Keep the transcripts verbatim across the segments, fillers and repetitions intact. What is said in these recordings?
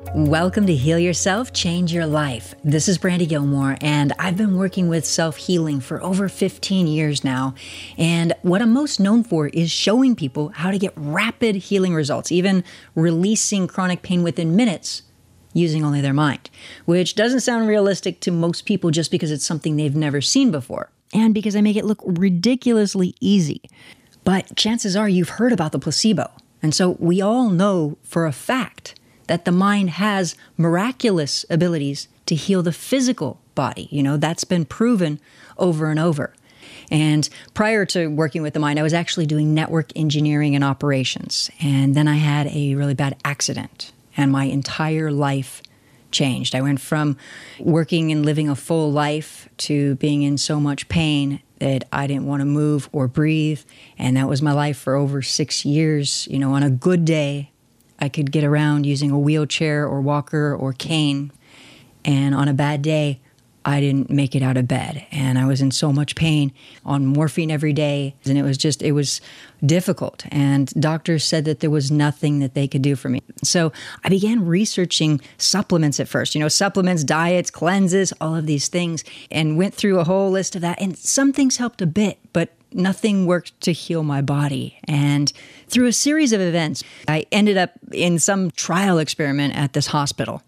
Welcome to Heal Yourself, Change Your Life. This is Brandy Gilmore, and I've been working with self-healing for over fifteen years now. And what I'm most known for is showing people how to get rapid healing results, even releasing chronic pain within minutes using only their mind, which doesn't sound realistic to most people just because it's something they've never seen before, and because I make it look ridiculously easy. But chances are you've heard about the placebo. And so we all know for a fact that the mind has miraculous abilities to heal the physical body. You know, that's been proven over and over. And prior to working with the mind, I was actually doing network engineering and operations. And then I had a really bad accident, and my entire life changed. I went from working and living a full life to being in so much pain that I didn't want to move or breathe. And that was my life for over six years. You know, on a good day, I could get around using a wheelchair or walker or cane. And on a bad day, I didn't make it out of bed. And I was in so much pain, on morphine every day. And it was just, it was difficult. And doctors said that there was nothing that they could do for me. So I began researching supplements at first, you know, supplements, diets, cleanses, all of these things, and went through a whole list of that. And some things helped a bit, but nothing worked to heal my body. And through a series of events, I ended up in some trial experiment at this hospital.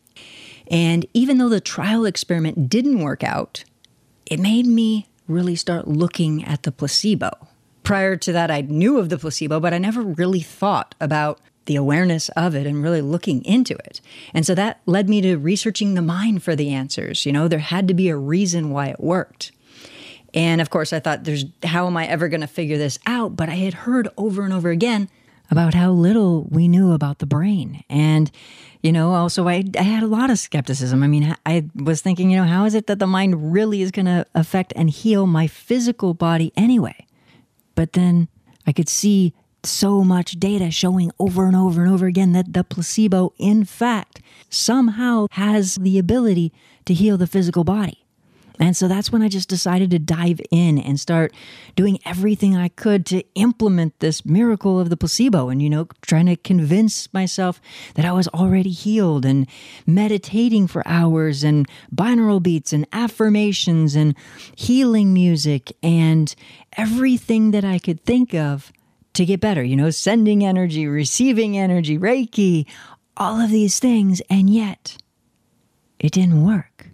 And even though the trial experiment didn't work out, it made me really start looking at the placebo. Prior to that, I knew of the placebo, but I never really thought about the awareness of it and really looking into it. And so that led me to researching the mind for the answers. You know, there had to be a reason why it worked. And of course, I thought, there's how am I ever going to figure this out? But I had heard over and over again about how little we knew about the brain. And, you know, also I, I had a lot of skepticism. I mean, I was thinking, you know, how is it that the mind really is going to affect and heal my physical body anyway? But then I could see so much data showing over and over and over again that the placebo, in fact, somehow has the ability to heal the physical body. And so that's when I just decided to dive in and start doing everything I could to implement this miracle of the placebo and, you know, trying to convince myself that I was already healed, and meditating for hours, and binaural beats and affirmations and healing music and everything that I could think of to get better, you know, sending energy, receiving energy, Reiki, all of these things. And yet it didn't work.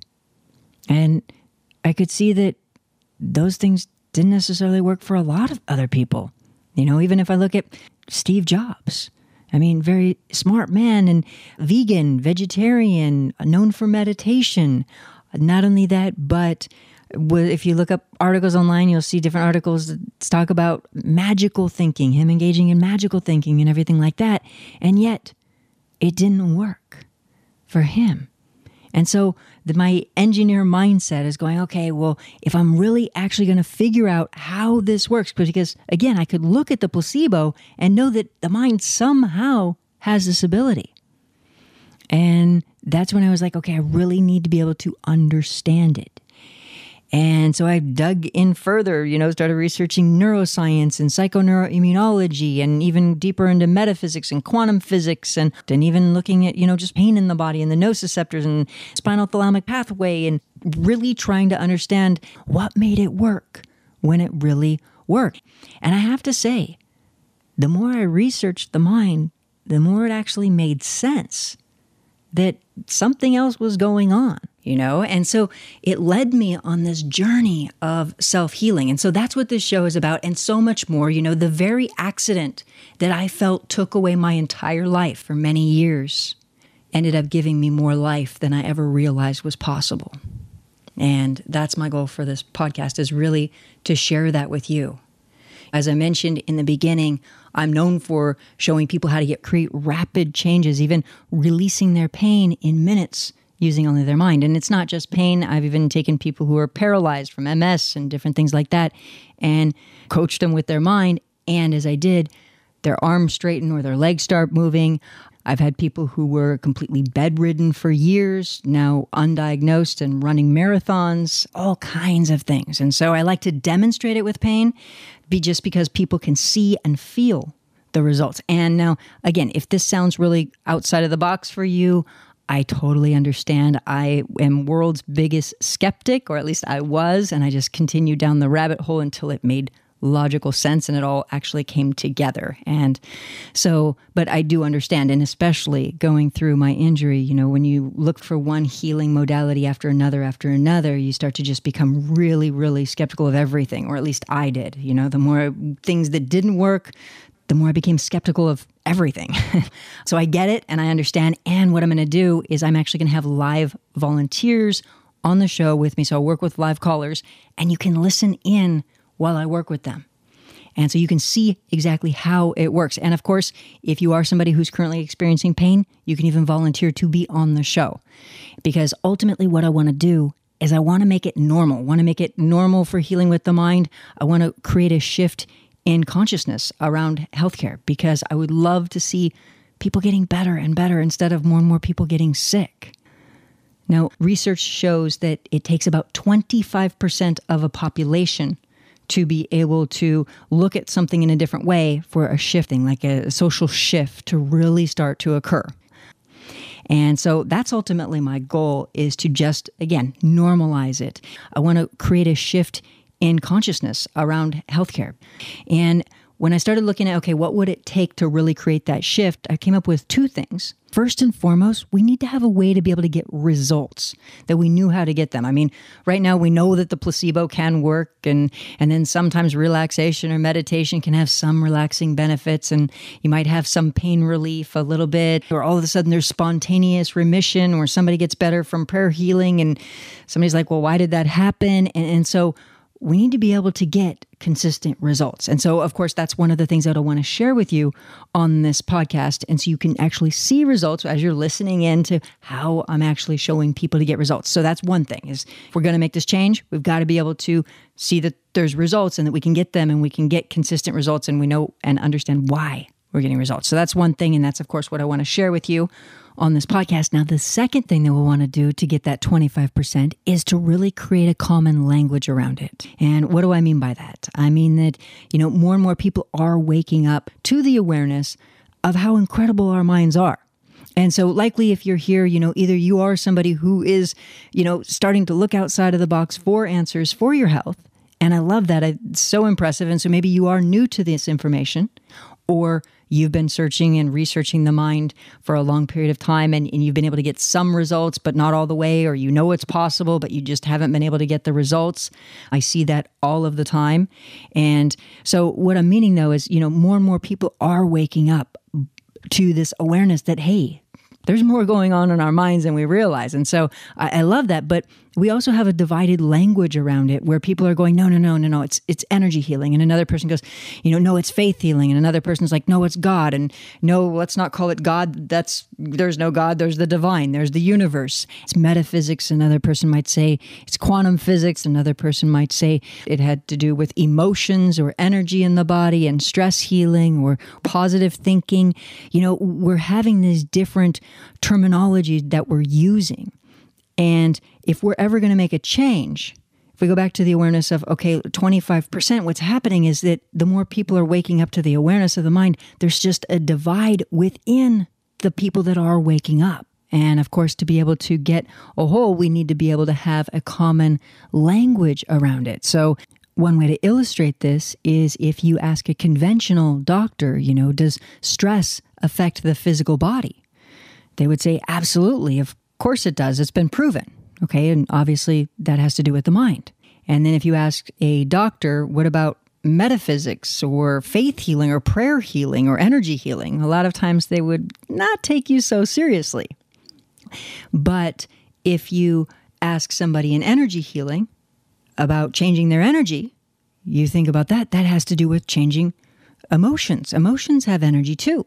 And I could see that those things didn't necessarily work for a lot of other people. You know, even if I look at Steve Jobs, I mean, very smart man and vegan, vegetarian, known for meditation. Not only that, but if you look up articles online, you'll see different articles that talk about magical thinking, him engaging in magical thinking and everything like that. And yet it didn't work for him. And so the, my engineer mindset is going, okay, well, if I'm really actually going to figure out how this works, because again, I could look at the placebo and know that the mind somehow has this ability. And that's when I was like, okay, I really need to be able to understand it. And so I dug in further, you know, started researching neuroscience and psychoneuroimmunology, and even deeper into metaphysics and quantum physics, and, and even looking at, you know, just pain in the body and the nociceptors and spinal thalamic pathway, and really trying to understand what made it work when it really worked. And I have to say, the more I researched the mind, the more it actually made sense that something else was going on, you know? And so it led me on this journey of self-healing. And so that's what this show is about, and so much more. You know, the very accident that I felt took away my entire life for many years ended up giving me more life than I ever realized was possible. And that's my goal for this podcast, is really to share that with you. As I mentioned in the beginning, I'm known for showing people how to get create rapid changes, even releasing their pain in minutes using only their mind. And it's not just pain. I've even taken people who are paralyzed from M S and different things like that and coached them with their mind. And as I did, their arms straighten or their legs start moving. I've had people who were completely bedridden for years, now undiagnosed and running marathons, all kinds of things. And so I like to demonstrate it with pain, be just because people can see and feel the results. And now, again, if this sounds really outside of the box for you, I totally understand. I am world's biggest skeptic, or at least I was, and I just continued down the rabbit hole until it made logical sense and it all actually came together. And so, but I do understand, and especially going through my injury, you know, when you look for one healing modality after another after another, you start to just become really, really skeptical of everything, or at least I did. You know, the more things that didn't work, the more I became skeptical of everything. So I get it and I understand. And what I'm going to do is I'm actually going to have live volunteers on the show with me. So I'll work with live callers and you can listen in while I work with them. And so you can see exactly how it works. And of course, if you are somebody who's currently experiencing pain, you can even volunteer to be on the show. Because ultimately what I want to do is I want to make it normal. I want to make it normal for healing with the mind. I want to create a shift in consciousness around healthcare, because I would love to see people getting better and better instead of more and more people getting sick. Now, research shows that it takes about twenty-five percent of a population to be able to look at something in a different way for a shifting, like a social shift to really start to occur. And so that's ultimately my goal, is to just, again, normalize it. I want to create a shift in consciousness around healthcare. And when I started looking at, okay, what would it take to really create that shift, I came up with two things. First and foremost, we need to have a way to be able to get results, that we knew how to get them. I mean, right now we know that the placebo can work, and, and then sometimes relaxation or meditation can have some relaxing benefits, and you might have some pain relief a little bit, or all of a sudden there's spontaneous remission, or somebody gets better from prayer healing, and somebody's like, well, why did that happen? And, and so we need to be able to get consistent results. And so, of course, that's one of the things that I want to share with you on this podcast. And so you can actually see results as you're listening in to how I'm actually showing people to get results. So that's one thing, is if we're going to make this change, we've got to be able to see that there's results and that we can get them and we can get consistent results, and we know and understand why we're getting results. So that's one thing. And that's, of course, what I want to share with you on this podcast. Now, the second thing that we'll want to do to get that twenty-five percent is to really create a common language around it. And what do I mean by that? I mean that, you know, more and more people are waking up to the awareness of how incredible our minds are. And so likely if you're here, you know, either you are somebody who is, you know, starting to look outside of the box for answers for your health. And I love that. It's so impressive. And so maybe you are new to this information, or you've been searching and researching the mind for a long period of time, and, and you've been able to get some results, but not all the way, or you know it's possible, but you just haven't been able to get the results. I see that all of the time. And so what I'm meaning, though, is, you know, more and more people are waking up to this awareness that, hey, there's more going on in our minds than we realize. And so I, I love that. But we also have a divided language around it, where people are going, no, no, no, no, no, it's it's energy healing. And another person goes, you know, no, it's faith healing. And another person's like, no, it's God. And no, let's not call it God. That's, there's no God. There's the divine. There's the universe. It's metaphysics. Another person might say it's quantum physics. Another person might say it had to do with emotions or energy in the body and stress healing or positive thinking. You know, we're having these different terminologies that we're using. And if we're ever going to make a change, if we go back to the awareness of, okay, twenty-five percent, what's happening is that the more people are waking up to the awareness of the mind, there's just a divide within the people that are waking up. And of course, to be able to get a whole, we need to be able to have a common language around it. So one way to illustrate this is if you ask a conventional doctor, you know, does stress affect the physical body? They would say, absolutely. Of course it does. It's been proven. Okay. And obviously that has to do with the mind. And then if you ask a doctor, what about metaphysics or faith healing or prayer healing or energy healing? A lot of times they would not take you so seriously. But if you ask somebody in energy healing about changing their energy, you think about that, that has to do with changing emotions. Emotions have energy too.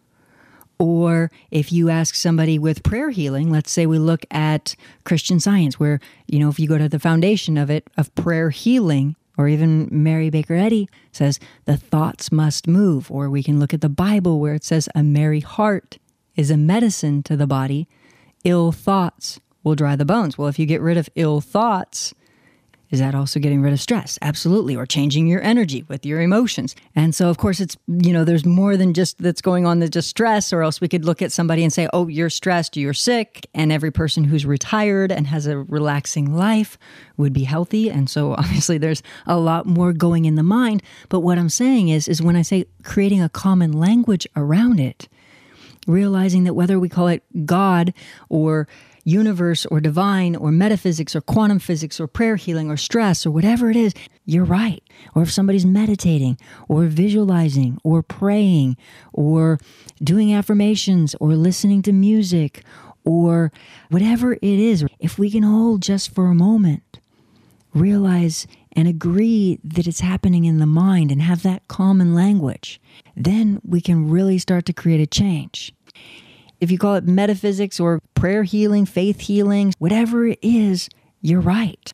Or if you ask somebody with prayer healing, let's say we look at Christian Science, where, you know, if you go to the foundation of it, of prayer healing, or even Mary Baker Eddy says, the thoughts must move. Or we can look at the Bible where it says, a merry heart is a medicine to the body. Ill thoughts will dry the bones. Well, if you get rid of ill thoughts, Is that also getting rid of stress? Absolutely. Or changing your energy with your emotions. And so, of course, it's, you know, there's more than just that's going on than just stress, or else we could look at somebody and say, oh, you're stressed, you're sick. And every person who's retired and has a relaxing life would be healthy. And so obviously there's a lot more going in the mind. But what I'm saying is, is when I say creating a common language around it, realizing that whether we call it God or universe or divine or metaphysics or quantum physics or prayer healing or stress or whatever it is, you're right. Or if somebody's meditating or visualizing or praying or doing affirmations or listening to music or whatever it is, if we can all just for a moment realize and agree that it's happening in the mind and have that common language, then we can really start to create a change. If you call it metaphysics or prayer healing, faith healing, whatever it is, you're right.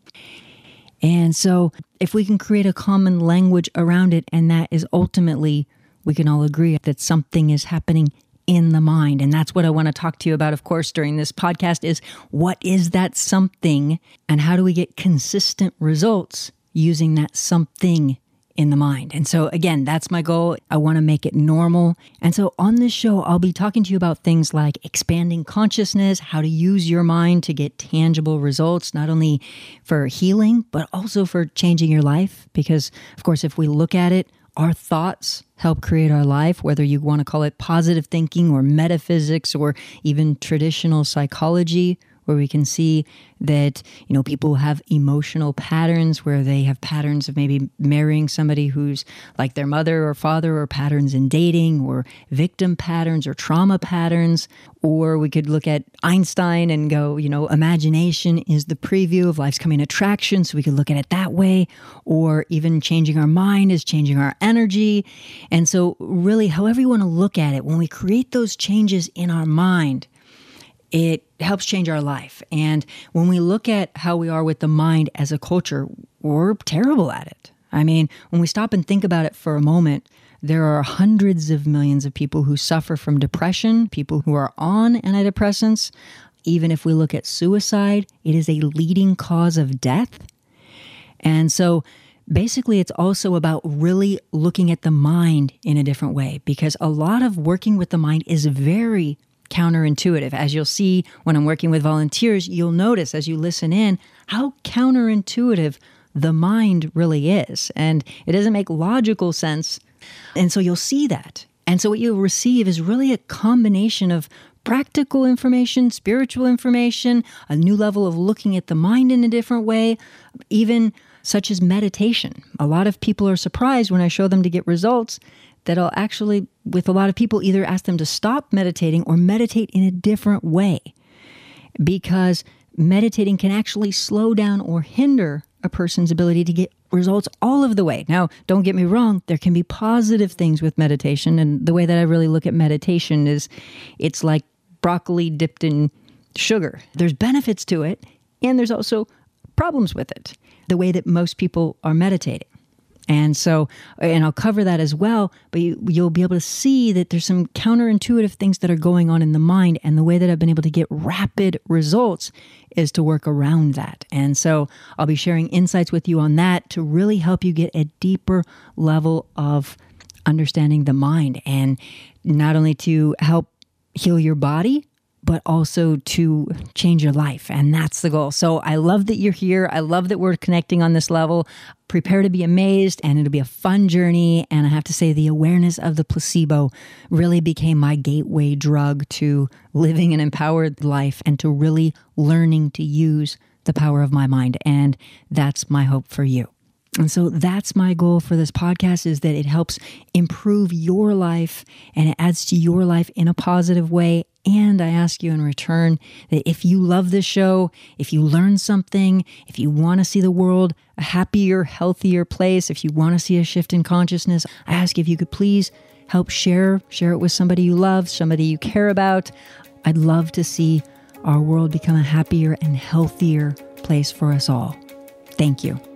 And so if we can create a common language around it, and that is ultimately, we can all agree that something is happening in the mind. And that's what I want to talk to you about, of course, during this podcast is what is that something and how do we get consistent results using that something in the mind. And so again, that's my goal. I want to make it normal. And so on this show, I'll be talking to you about things like expanding consciousness, how to use your mind to get tangible results, not only for healing, but also for changing your life. Because of course, if we look at it, our thoughts help create our life, whether you want to call it positive thinking or metaphysics or even traditional psychology, where we can see that, you know, people have emotional patterns where they have patterns of maybe marrying somebody who's like their mother or father, or patterns in dating, or victim patterns or trauma patterns. Or we could look at Einstein and go, you know, imagination is the preview of life's coming attraction. So we could look at it that way. Or even changing our mind is changing our energy. And so really, however you want to look at it, when we create those changes in our mind, it helps change our life. And when we look at how we are with the mind as a culture, we're terrible at it. I mean, when we stop and think about it for a moment, there are hundreds of millions of people who suffer from depression, people who are on antidepressants. Even if we look at suicide, it is a leading cause of death. And so basically, it's also about really looking at the mind in a different way, because a lot of working with the mind is very counterintuitive. As you'll see when I'm working with volunteers, you'll notice as you listen in how counterintuitive the mind really is. And it doesn't make logical sense. And so you'll see that. And so what you'll receive is really a combination of practical information, spiritual information, a new level of looking at the mind in a different way, even such as meditation. A lot of people are surprised when I show them to get results that I'll actually, with a lot of people, either ask them to stop meditating or meditate in a different way, because meditating can actually slow down or hinder a person's ability to get results all of the way. Now, don't get me wrong, there can be positive things with meditation, and the way that I really look at meditation is it's like broccoli dipped in sugar. There's benefits to it, and there's also problems with it, the way that most people are meditating. And so, and I'll cover that as well, but you, you'll be able to see that there's some counterintuitive things that are going on in the mind, and the way that I've been able to get rapid results is to work around that. And so I'll be sharing insights with you on that to really help you get a deeper level of understanding the mind, and not only to help heal your body, but also to change your life. And that's the goal. So I love that you're here. I love that we're connecting on this level. Prepare to be amazed, and it'll be a fun journey. And I have to say, the awareness of the placebo really became my gateway drug to living an empowered life and to really learning to use the power of my mind. And that's my hope for you. And so that's my goal for this podcast, is that it helps improve your life and it adds to your life in a positive way. And I ask you in return that if you love this show, if you learn something, if you want to see the world a happier, healthier place, if you want to see a shift in consciousness, I ask if you could please help share, share it with somebody you love, somebody you care about. I'd love to see our world become a happier and healthier place for us all. Thank you.